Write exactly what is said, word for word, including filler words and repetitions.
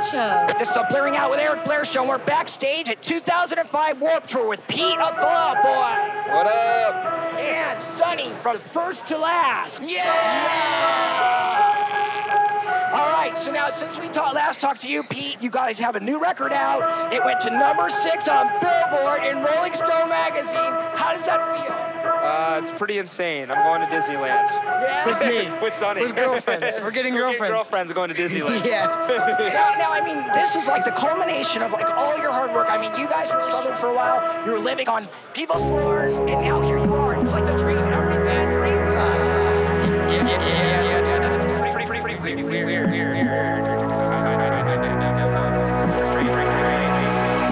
Show. This is a Blurring Out with Eric Blair show. We're backstage at two thousand five Warped Tour with Pete of Fall Out Boy. What up? And Sonny from First to Last. Yeah! yeah! All right, so now since we ta- last talked to you, Pete, you guys have a new record out. It went to number six on Billboard and Rolling Stone magazine. How does that feel? Uh, it's pretty insane. I'm going to Disneyland. Yeah? With me. With Sonny. With girlfriends. We're getting We're girlfriends. Getting girlfriends going to Disneyland. Yeah. Now, now, I mean, this is like the culmination of like all your hard work. I mean, you guys really struggled for a while. You were living on people's floors, and now here you are. It's like the dream every band